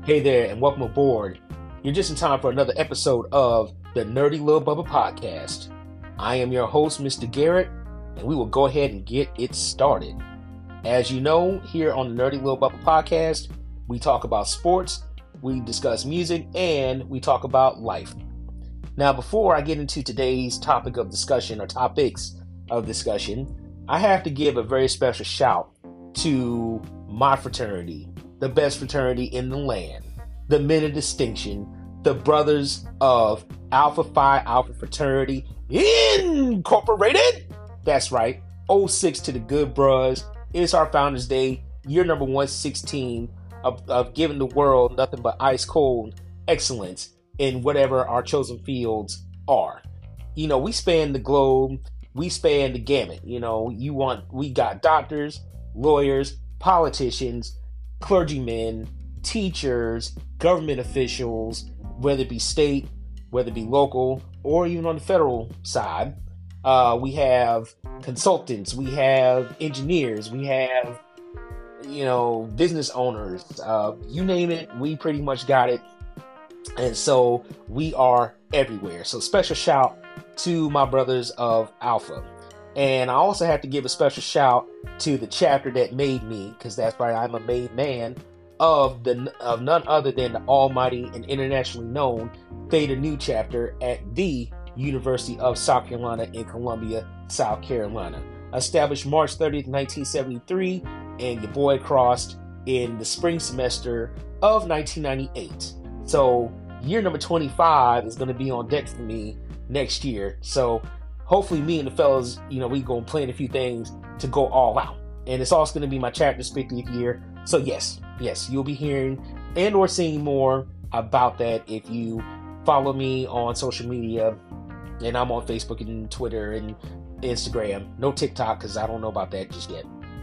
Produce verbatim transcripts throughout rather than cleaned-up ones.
Hey there, and welcome aboard. You're just in time for another episode of the Nerdy Lil Bubba Podcast. I am your host, Mister Garrett, and we will go ahead and get it started. As you know, here on the Nerdy Lil Bubba Podcast, we talk about sports, we discuss music, and we talk about life. Now, before I get into today's topic of discussion or topics of discussion, I have to give a very special shout to my fraternity, the best fraternity in the land, the men of distinction, the brothers of Alpha Phi Alpha Fraternity Incorporated. That's right, oh six to the good bros. It's our Founders Day, year number one sixteen of, of giving the world nothing but ice cold excellence in whatever our chosen fields are. You know, we span the globe, we span the gamut. You know, you want, we got doctors, lawyers, politicians, clergymen, teachers, government officials, whether it be state, whether it be local, or even on the federal side. Uh, we have consultants, we have engineers, we have, you know, business owners, uh, you name it, we pretty much got it. And so we are everywhere. So special shout to my brothers of Alpha. And I also have to give a special shout to the chapter that made me, because that's right, I'm a made man, of the of none other than the almighty and internationally known Theta Nu chapter at the University of South Carolina in Columbia, South Carolina. Established March thirtieth, nineteen seventy-three, and your boy crossed in the spring semester of nineteen ninety-eight. So year number twenty-five is going to be on deck for me next year. So hopefully me and the fellas, you know, we going to plan a few things to go all out. And it's also going to be my chapter's fiftieth year. So yes, yes, you'll be hearing and or seeing more about that if you follow me on social media. And I'm on Facebook and Twitter and Instagram. No TikTok, because I don't know about that just yet.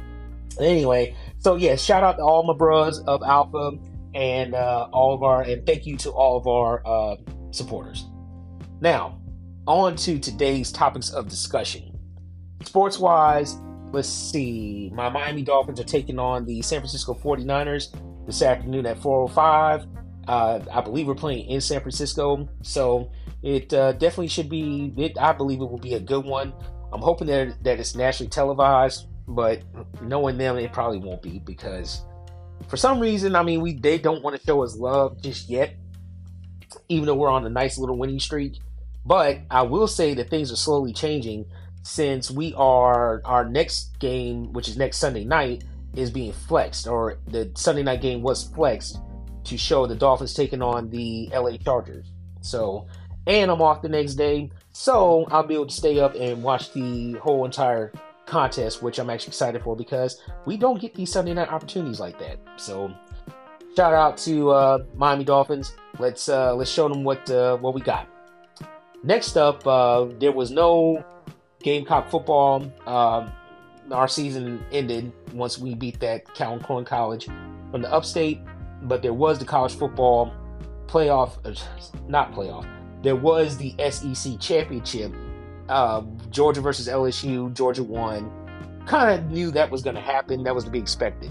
Anyway, so yeah, shout out to all my bros of Alpha and uh, all of our, and thank you to all of our uh, supporters. Now, on to today's topics of discussion. Sports-wise, let's see. My Miami Dolphins are taking on the San Francisco forty-niners this afternoon at four oh five. Uh, I believe we're playing in San Francisco, so it uh, definitely should be, it, I believe it will be a good one. I'm hoping that, that it's nationally televised, but knowing them, it probably won't be, because for some reason, I mean, we they don't want to show us love just yet, even though we're on a nice little winning streak. But I will say that things are slowly changing, since we are, our next game, which is next Sunday night, is being flexed, or the Sunday night game was flexed to show the Dolphins taking on the L A Chargers. So, and I'm off the next day, so I'll be able to stay up and watch the whole entire contest, which I'm actually excited for, because we don't get these Sunday night opportunities like that. So, shout out to uh, Miami Dolphins. Let's uh, let's show them what uh, what we got. Next up, uh, there was no Gamecock football. Uh, our season ended once we beat that Calhoun Cohen College from the upstate, but there was the college football playoff, uh, not playoff. There was the S E C championship. Uh, Georgia versus L S U. Georgia won. Kind of knew that was going to happen. That was to be expected.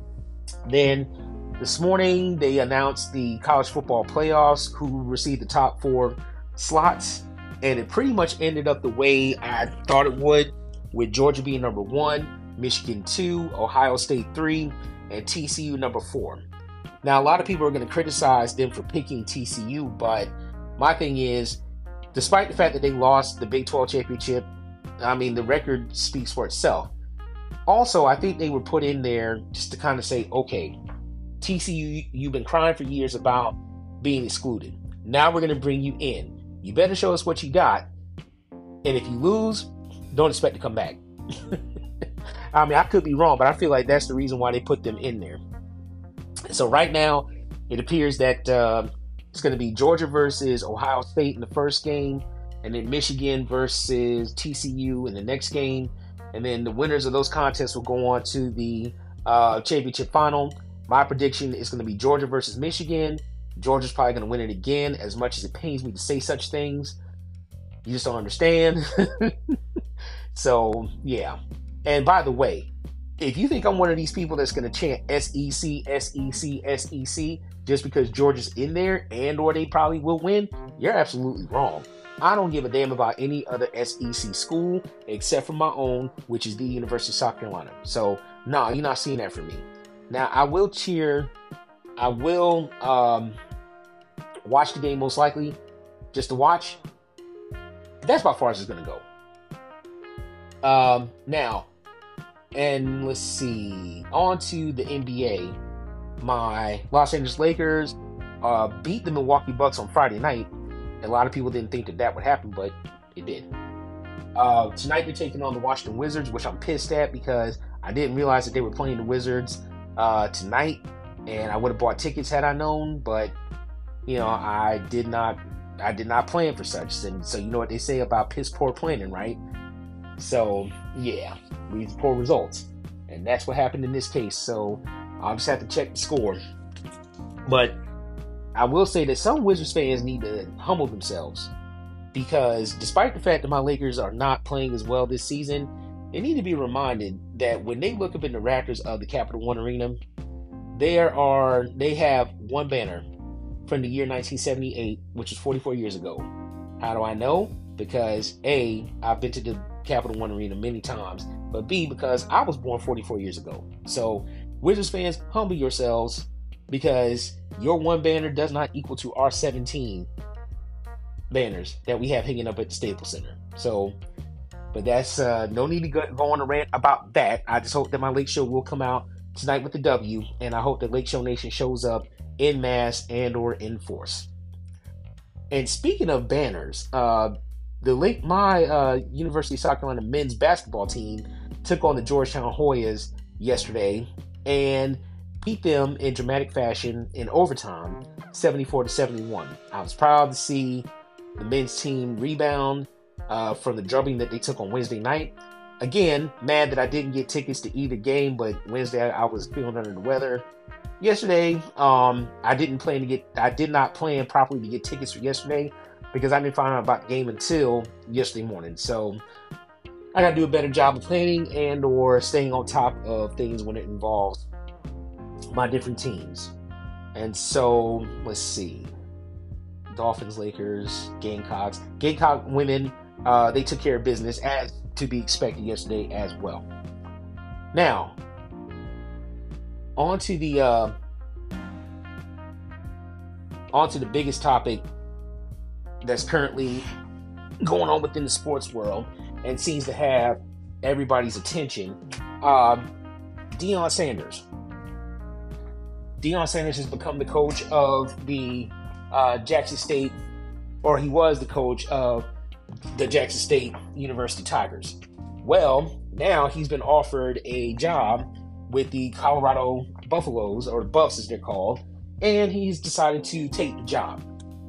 Then this morning they announced the college football playoffs, who received the top four slots, and it pretty much ended up the way I thought it would, with Georgia being number one, Michigan two, Ohio State three, and T C U number four. Now, a lot of people are going to criticize them for picking T C U, but my thing is, despite the fact that they lost the Big twelve championship, I mean, the record speaks for itself. Also, I think they were put in there just to kind of say, okay, T C U, you've been crying for years about being excluded. Now we're going to bring you in. You better show us what you got. And if you lose, don't expect to come back. I mean, I could be wrong, but I feel like that's the reason why they put them in there. So right now, it appears that uh, it's going to be Georgia versus Ohio State in the first game, and then Michigan versus T C U in the next game. And then the winners of those contests will go on to the uh, championship final. My prediction is going to be Georgia versus Michigan. Georgia's probably going to win it again, as much as it pains me to say such things. You just don't understand. So, yeah. And by the way, if you think I'm one of these people that's going to chant S E C, S E C, S E C, just because Georgia's in there and or they probably will win, you're absolutely wrong. I don't give a damn about any other S E C school except for my own, which is the University of South Carolina. So, no, nah, you're not seeing that from me. Now, I will cheer. I will um, watch the game most likely, just to watch. That's about far as it's going to go. Um, now, and let's see. On to the N B A. My Los Angeles Lakers uh, beat the Milwaukee Bucks on Friday night. A lot of people didn't think that that would happen, but it did. Uh, tonight they're taking on the Washington Wizards, which I'm pissed at because I didn't realize that they were playing the Wizards uh, tonight, and I would have bought tickets had I known. But you know, I did not. I did not plan for such. And so you know what they say about piss poor planning, right? So yeah, leads to poor results, and that's what happened in this case. So I'll just have to check the score, but I will say that some Wizards fans need to humble themselves because despite the fact that my Lakers are not playing as well this season, they need to be reminded that when they look up in the rafters of the Capital One Arena, there are they have one banner from the year nineteen seventy-eight, which is forty-four years ago. How do I know? Because A, I've been to the Capital One Arena many times, but B, because I was born forty-four years ago. So Wizards fans, humble yourselves, because your one banner does not equal to our seventeen banners that we have hanging up at the Staples Center. So, but that's uh, no need to go, go on a rant about that. I just hope that my Lake Show will come out tonight with the W, and I hope that Lake Show Nation shows up in mass and or in force. And speaking of banners, uh, the Lake, my uh, University of South Carolina men's basketball team took on the Georgetown Hoyas yesterday and beat them in dramatic fashion in overtime, seventy-four to seventy-one. I was proud to see the men's team rebound uh, from the drubbing that they took on Wednesday night. Again, mad that I didn't get tickets to either game, but Wednesday I was feeling under the weather. Yesterday, um, I didn't plan to get, I did not plan properly to get tickets for yesterday because I didn't find out about the game until yesterday morning. So I got to do a better job of planning and or staying on top of things when it involves my different teams. And so, let's see. Dolphins, Lakers, Gamecocks. Gamecock women, uh, they took care of business as to be expected yesterday as well. Now, on to the uh, on to the biggest topic that's currently going on within the sports world and seems to have everybody's attention. Um, Deion Sanders. Deion Sanders has become the coach of the uh, Jackson State, or he was the coach of the Jackson State University Tigers. Well, now he's been offered a job with the Colorado Buffaloes, or the Buffs as they're called, and he's decided to take the job.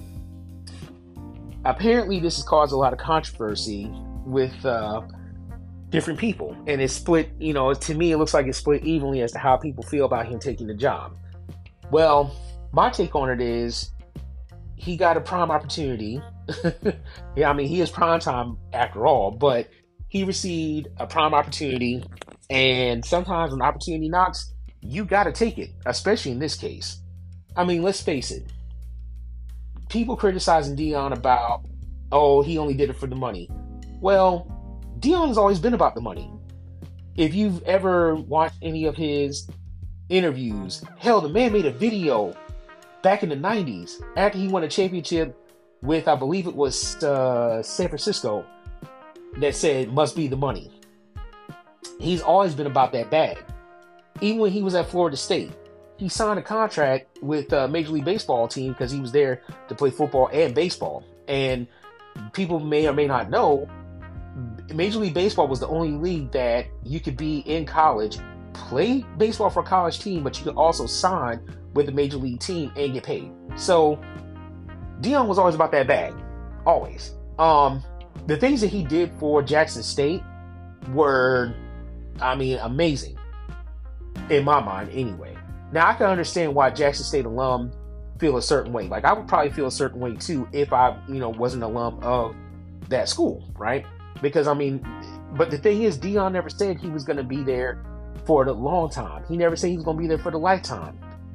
Apparently, this has caused a lot of controversy with uh, different people, and it's split, you know, to me, it looks like it's split evenly as to how people feel about him taking the job. Well, my take on it is he got a prime opportunity. Yeah, I mean, he is prime time after all, but he received a prime opportunity, and sometimes when opportunity knocks, you got to take it, especially in this case. I mean, let's face it. People criticizing Deion about, oh, he only did it for the money. Well, Deion has always been about the money. If you've ever watched any of his interviews, hell, the man made a video back in the nineties after he won a championship with, I believe it was uh, San Francisco, that said, must be the money. He's always been about that bag. Even when he was at Florida State, he signed a contract with a Major League Baseball team because he was there to play football and baseball. And people may or may not know, Major League Baseball was the only league that you could be in college, play baseball for a college team, but you could also sign with a Major League team and get paid. So Deion was always about that bag. Always. Um, the things that he did for Jackson State were, I mean, amazing. In my mind, anyway. Now, I can understand why Jackson State alum feel a certain way. Like, I would probably feel a certain way, too, if I, you know, wasn't an alum of that school, right? Because, I mean, but the thing is, Deion never said he was going to be there for the long time. He never said he was going to be there for the lifetime.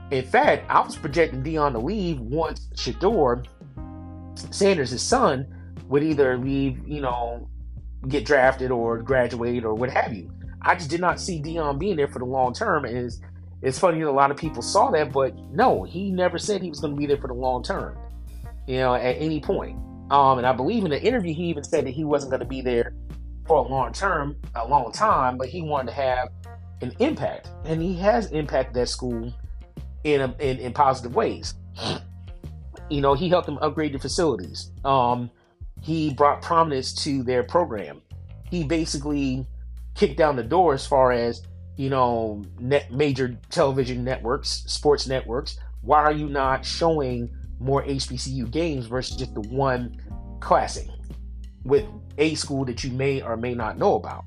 In fact, I was projecting Deion to leave once Shedeur Sanders, his son, would either leave, you know, get drafted or graduate or what have you. I just did not see Deion being there for the long term. And it's, it's funny that a lot of people saw that, but no, he never said he was going to be there for the long term, you know, at any point. Um, and I believe in the interview, he even said that he wasn't going to be there for a long term, a long time, but he wanted to have an impact. And he has impacted that school in, a, in, in positive ways. You know, he helped them upgrade the facilities. Um, he brought prominence to their program. He basically kicked down the door as far as, you know, net major television networks, sports networks. Why are you not showing more H B C U games versus just the one classic with a school that you may or may not know about?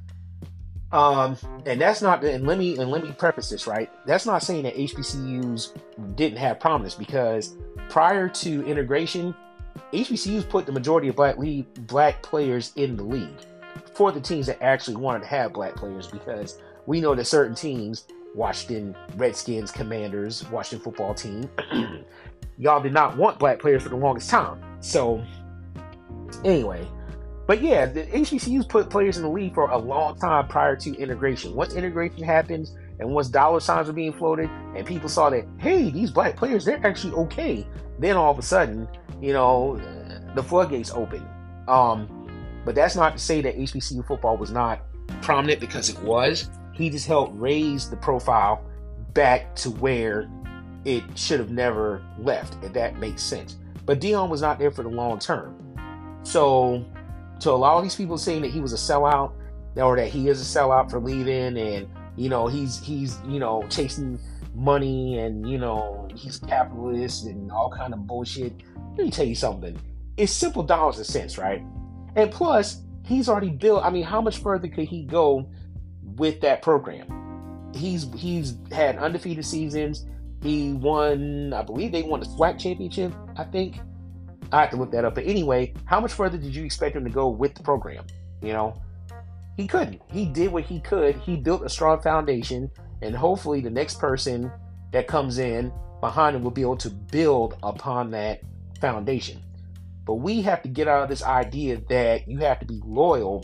Um, and that's not, and let me, and let me preface this, right? That's not saying that H B C Us didn't have prominence, because prior to integration, H B C Us put the majority of black league, black players in the league for the teams that actually wanted to have black players, because we know that certain teams, Washington Redskins, Commanders, Washington football team, y'all did not want black players for the longest time. So anyway, but yeah, the H B C Us put players in the league for a long time prior to integration. Once integration happens and once dollar signs were being floated and people saw that, hey, these black players, they're actually okay, then all of a sudden, you know, the floodgates open. Um, but that's not to say that H B C U football was not prominent, because it was. He just helped raise the profile back to where it should have never left, if that makes sense. But Deion was not there for the long term. So to allow these people saying that he was a sellout, or that he is a sellout for leaving, and you know he's he's you know chasing money, and you know he's a capitalist and all kind of bullshit. Let me tell you something. It's simple dollars and cents, right? And plus, he's already built. I mean, how much further could he go with that program? He's he's had undefeated seasons. He won, I believe they won the SWAC championship, I think. I have to look that up. But anyway, how much further did you expect him to go with the program? You know, he couldn't. He did what he could. He built a strong foundation, and hopefully the next person that comes in behind him will be able to build upon that foundation. But we have to get out of this idea that you have to be loyal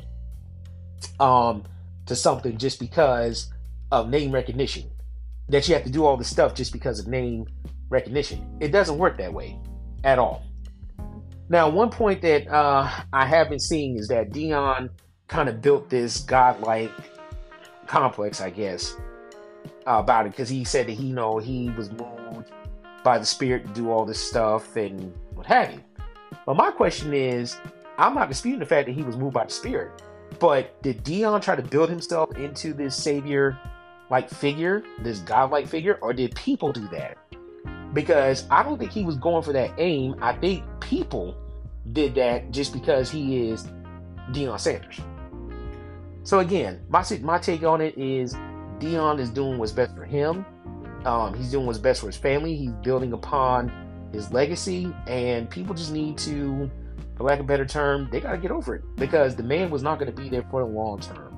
um, to something just because of name recognition. That you have to do all this stuff just because of name recognition. It doesn't work that way at all. Now, one point that uh, I have been seeing is that Deion kind of built this godlike complex, I guess, uh, about it, because he said that he, you know, he was moved by the Spirit to do all this stuff and what have you. But my question is, I'm not disputing the fact that he was moved by the Spirit, but did Deion try to build himself into this savior-like figure, this godlike figure, or did people do that? Because I don't think he was going for that aim. I think people did that just because he is Deion Sanders. So again, my my take on it is Deion is doing what's best for him. Um, he's doing what's best for his family. He's building upon his legacy, and people just need to, for lack of a better term, they got to get over it, because the man was not going to be there for the long term.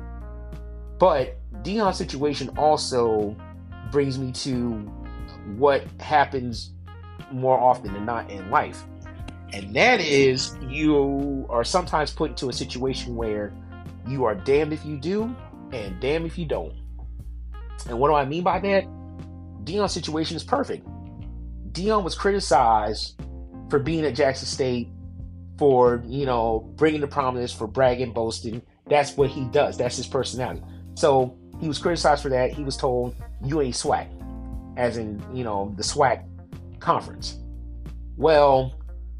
But Deion's situation also brings me to what happens more often than not in life. And that is, you are sometimes put into a situation where you are damned if you do and damned if you don't. And what do I mean by that? Deion's situation is perfect. Deion was criticized for being at Jackson State, for, you know, bringing the prominence, for bragging, boasting. That's what he does. That's his personality. So he was criticized for that. He was told, you ain't SWAC, as in, you know, the SWAC conference. Well,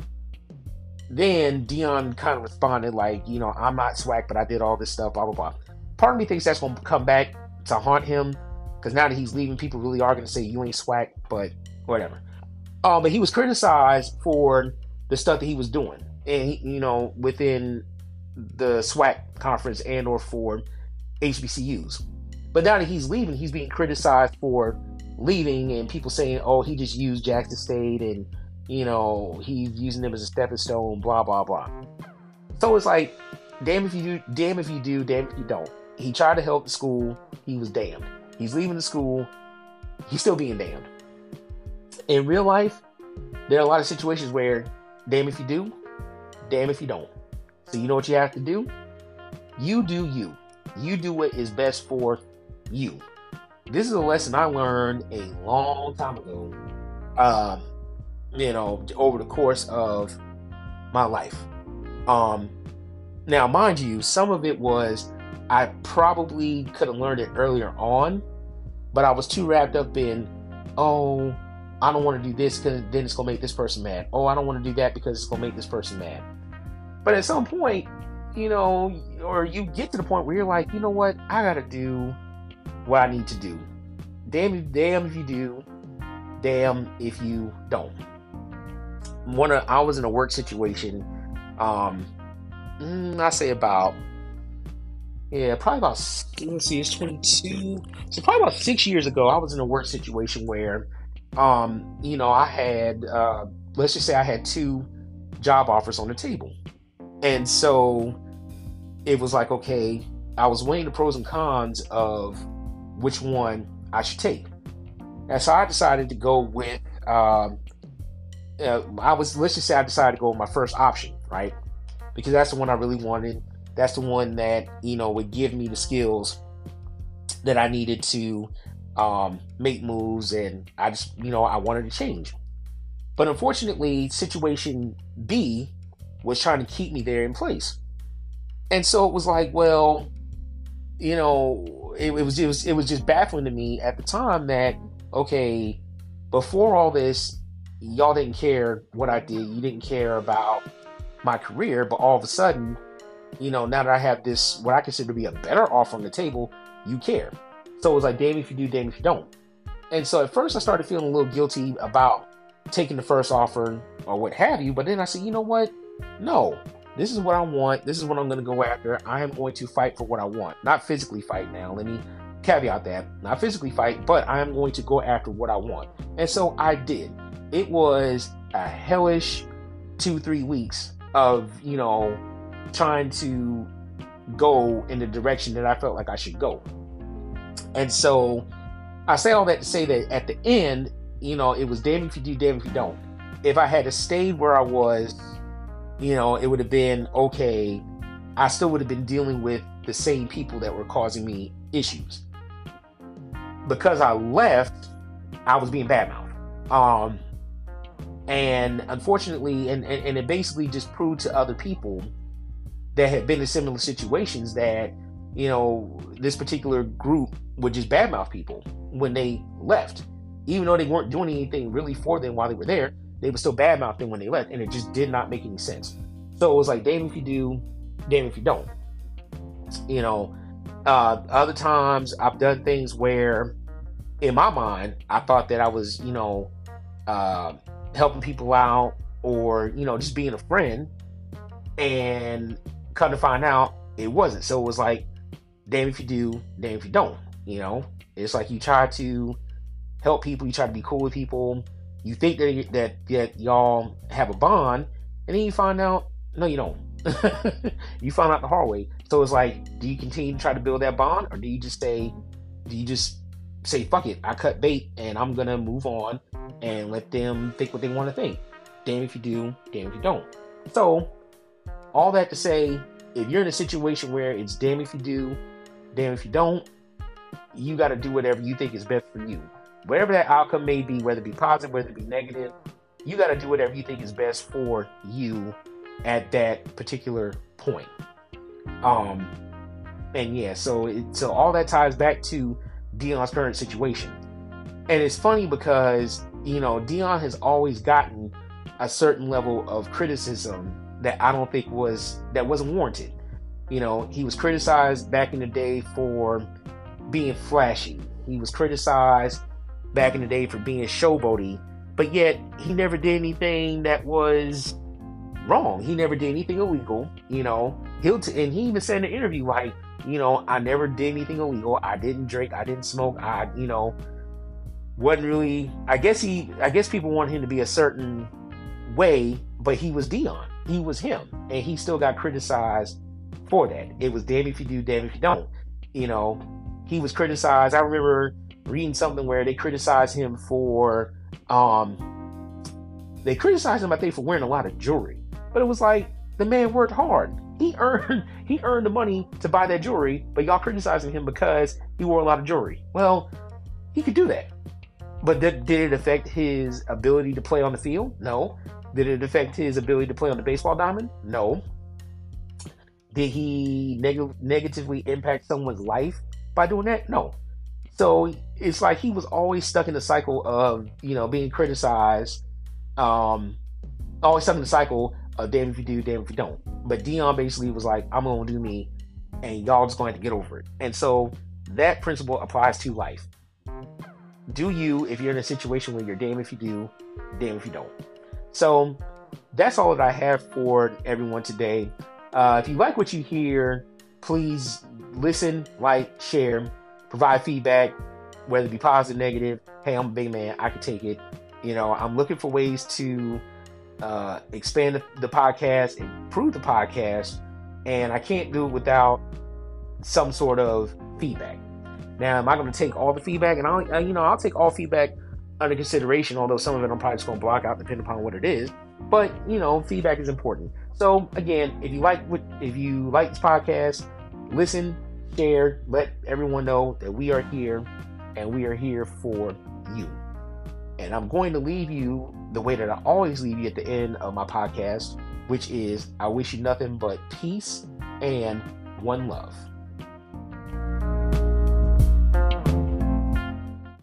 then Deion kind of responded like, you know, I'm not SWAC, but I did all this stuff, blah, blah, blah. Part of me thinks that's going to come back to haunt him, because now that he's leaving, people really are going to say, you ain't SWAC, but whatever. Uh, but he was criticized for the stuff that he was doing, and, he, you know, within the SWAC conference and or for H B C Us. But now that he's leaving, he's being criticized for leaving, and people saying, oh, he just used Jackson State, and, you know, he's using them as a stepping stone, blah, blah, blah. So it's like, damn if you do, damn if you do, damn if you don't. He tried to help the school. He was damned. He's leaving the school. he's still being damned. In real life, there are a lot of situations where damn if you do, damn if you don't. So you know what you have to do? You do you. You do what is best for you. This is a lesson I learned a long time ago, uh, you know, over the course of my life. Um, now, mind you, some of it was I probably could have learned it earlier on, but I was too wrapped up in, oh, I don't want to do this because then it's going to make this person mad. Oh, I don't want to do that because it's going to make this person mad. But at some point, you know, or you get to the point where you're like, you know what, I got to do what I need to do. Damn, if, damn if you do, damn if you don't. One of, I was in a work situation, um, I say about, yeah, probably about, let's see, it's twenty-two. So probably about six years ago, I was in a work situation where, um, you know, I had, uh, let's just say I had two job offers on the table. And so it was like, okay, I was weighing the pros and cons of which one I should take. And so I decided to go with, um, uh, I was, let's just say I decided to go with my first option, right? Because that's the one I really wanted. That's the one that, you know, would give me the skills that I needed to um, make moves. And I just, you know, I wanted to change. But unfortunately, situation B was trying to keep me there in place. And so it was like, well, you know, it, it was it was it was just baffling to me at the time that, okay, before all this, y'all didn't care what I did. You didn't care about my career, but all of a sudden, you know, now that I have this, what I consider to be a better offer on the table, you care. So it was like, damn if you do, damn if you don't. And so at first I started feeling a little guilty about taking the first offer or what have you. But then I said, you know what? No, this is what I want. This is what I'm going to go after. I am going to fight for what I want. Not physically fight now. Let me caveat that. Not physically fight, but I am going to go after what I want. And so I did. It was a hellish two, three weeks of, you know, trying to go in the direction that I felt like I should go. And so I say all that to say that at the end, you know, it was damn if you do, damn if you don't. If I had stayed where I was, you know, it would have been okay. I still would have been dealing with the same people that were causing me issues. Because I left, I was being badmouthed. Um, and unfortunately, and, and, and it basically just proved to other people that had been in similar situations that, you know, this particular group would just badmouth people when they left. Even though they weren't doing anything really for them while they were there, they would still badmouth them when they left, and it just did not make any sense. So it was like, damn if you do, damn if you don't. You know, uh, other times I've done things where, in my mind, I thought that I was, you know, uh, helping people out or, you know, just being a friend, and come to find out it wasn't. So it was like, damn if you do, damn if you don't. You know, it's like you try to help people, you try to be cool with people, you think that that, that y'all have a bond, and then you find out, no, you don't. You find out the hard way. So it's like, do you continue to try to build that bond, or do you just say, do you just say, fuck it, I cut bait, and I'm gonna move on and let them think what they want to think? Damn if you do, damn if you don't. So all that to say, if you're in a situation where it's damn if you do, damn if you don't, you got to do whatever you think is best for you. Whatever that outcome may be, whether it be positive, whether it be negative, you got to do whatever you think is best for you at that particular point. Um, and yeah, so it, so all that ties back to Deion's current situation. And it's funny because, you know, Deion has always gotten a certain level of criticism that I don't think was, that wasn't warranted. You know, he was criticized back in the day for being flashy. He was criticized back in the day for being showboaty, but yet he never did anything that was wrong. He never did anything illegal. You know, he'll t- and he even said in the interview, like, you know, I never did anything illegal. I didn't drink. I didn't smoke. I, you know, wasn't really. I guess he. I guess people wanted him to be a certain way, but he was Deion. He was him, and he still got criticized for that. It was damn if you do, damn if you don't. You know, he was criticized. I remember reading something where they criticize him for, um, they criticize him, I think, for wearing a lot of jewelry. But it was like, the man worked hard. He earned he earned the money to buy that jewelry, but y'all criticizing him because he wore a lot of jewelry. Well, he could do that. But did, did it affect his ability to play on the field? No. Did it affect his ability to play on the baseball diamond? No. Did he neg- negatively impact someone's life by doing that? No. So it's like he was always stuck in the cycle of, you know, being criticized, um, always stuck in the cycle of damn if you do, damn if you don't. But Deion basically was like, I'm going to do me, and y'all just going to have to get over it. And so that principle applies to life. Do you, if you're in a situation where you're damn if you do, damn if you don't. So that's all that I have for everyone today. Uh, if you like what you hear, please listen, like, share, provide feedback, whether it be positive, negative. Hey, I'm a big man. I can take it. You know, I'm looking for ways to uh, expand the, the podcast, improve the podcast, and I can't do it without some sort of feedback. Now, am I going to take all the feedback? And I'll, uh, you know, I'll take all feedback under consideration, although some of it I'm probably just going to block out depending upon what it is. But, you know, feedback is important. So, again, if you like what, if you like this podcast, listen, share, let everyone know that we are here, and we are here for you. And I'm going to leave you the way that I always leave you at the end of my podcast, which is, I wish you nothing but peace and one love.